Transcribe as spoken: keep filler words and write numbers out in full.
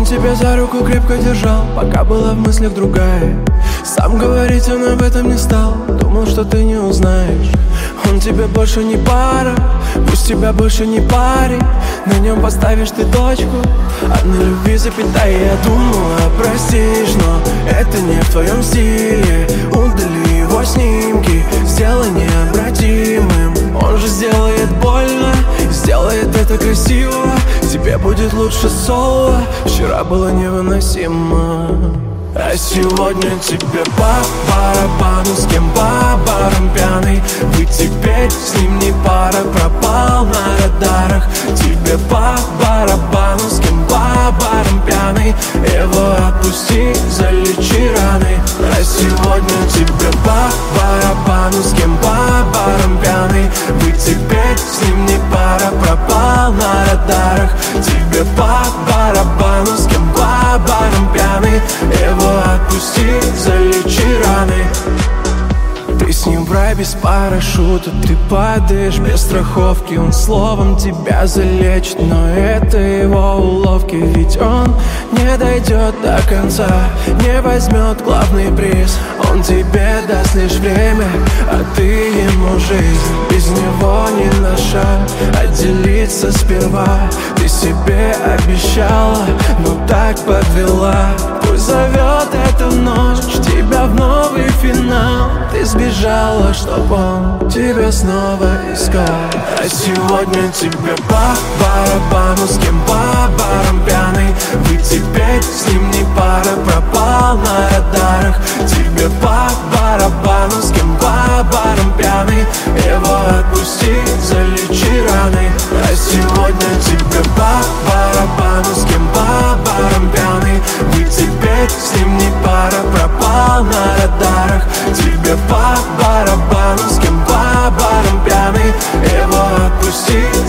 тебя за руку крепко держал, пока была в мыслях другая. Сам говорить он об этом не стал, думал, что ты не узнаешь. Он тебе больше не пара, пусть тебя больше не парит. На нем поставишь ты точку, а на любви запятая. Я думала, простишь, но это не в твоем стиле. Удали его снимки, сделай необратимым. Он же сделает больно, сделает это красиво. Тебе будет лучше соло, вчера было невыносимо. А сегодня тебе по барабану, с кем по барам пьяный. Вы теперь с ним не пара, пропал на радарах. Тебе по барабану, с кем по барам пьяный. Его отпусти, залечи раны. А сегодня тебе по барабану, с кем по барам пьяный. Вы теперь с ним не пара, пропал на радарах. Тебе по барабану, с кем по барам пьяный. Его отпусти, залечи раны. Ты с ним в рай без парашюта, ты падаешь без страховки. Он словом тебя залечит, но это его уловки. Ведь он не дойдет до конца, не возьмет главный приз. Он тебе даст лишь время, а ты ему жизнь. Без него ни на шаг, отделиться сперва. Ты себе обещала, но так подвела. Пусть зовет эту ночь тебя в новый финал. Ты сбежала, чтоб он тебя снова искал. А сегодня тебе по барабану, с кем по барам пьяный. Вы теперь с ним не пара, пропал на радарах. Тебе по барабану, с кем по барам пьяный. Его отпусти, залечи раны. А сегодня тебе по барабану, с кем по барам пьяный. Вы теперь с ним не пара, пропал на радарах. Тебе по барабану, с кем по барам пьяный. Его отпусти,